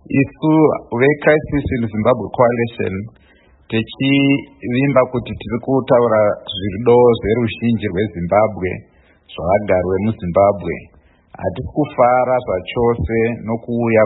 Isu veCrisis in Zimbabwe Coalition techivimba kuti tiri kutaura zvido zveruzhinji rweZimbabwe, zvavagari vemuZimbabwe. Hatisi kufara zvachose nokuuya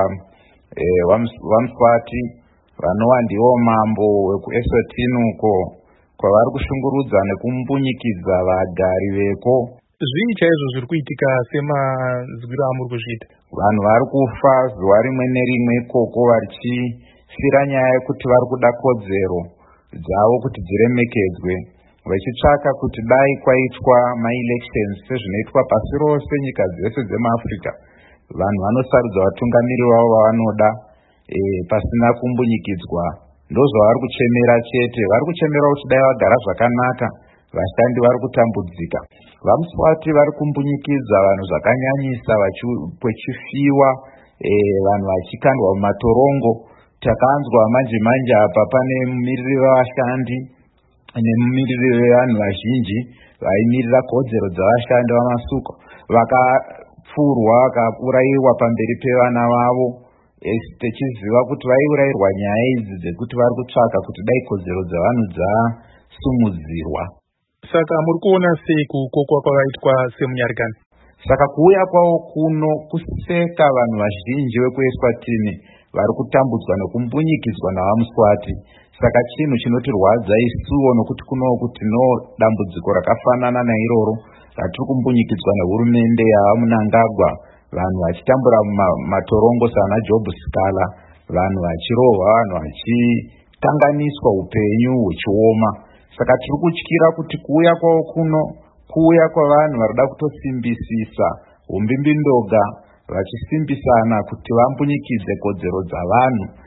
kwaVamuswati vanova ndivo mambo wekuEswatini uko kwavari kushungurudza nekumbunyikidza vagari veko. Zvii chaizvo zviri kuitika semazwiro amuri kuzviita? Vanhu vari kufa zuva rimwe nerimwe ikoko vachifira nyaya yekuti vari kuda kodzero dzavo kuti dziremekedzwe, vachitsvaka kuti dai kwaitwa maelections sezvinoitwa pasi rose nyika dzese dzemuAfrica, vanhu vanosarudza vatungamiri vavo vavanoda pasina kumbunyikidzwa. Ndozvavari kuchemera chete. Vari kuchemera kuti dai vagara zvakanaka, vashandi vari kutambudzika. VaMuswati vari kumbunyikidza vanhu zvakanyanyisa kwechifiwa, vanhu vachikandwa mumatorongo. Takanzwa manje apa pane mumiriri wevashandi nemumiriri wevanhu vazhinji vaimirira kodzero dzavashandi vamasuko vakapfurwa vakaurayiwa pamberi pevana vavo, techiziva kuti vaiurayirwa nyaya idzi dzekuti vari kutsvaka kuti dai kodzero dzavanhu dzasumudzirwa. Saka muri kuona sei kukokwa kwakaitwa semunyarikani? Saka kuuya kwavo kuno kuseka vanhu vazhinji vekuEswatini vari kutambudzwa nekumbunyikidzwa navaMuswati. Saka chinhu chinotirwadza isuwo nokuti kunoku tino dambudziko rakafanana nairoro ratiri kumbunyikidzwa nehurumende yavaMunangagwa, vanhu vachitambura matorongo sana Job Scala, vanhu vachirohwa, vanhu vachikanganiswa upenyu huchioma. Saka tiri kutyira kuti kuuya kwavo kuno kuuya kwavanhu vari kuda kutosimbisisa umbimbindoga vachisimbisana kuti vambunyikidze kodzero dzavanhu.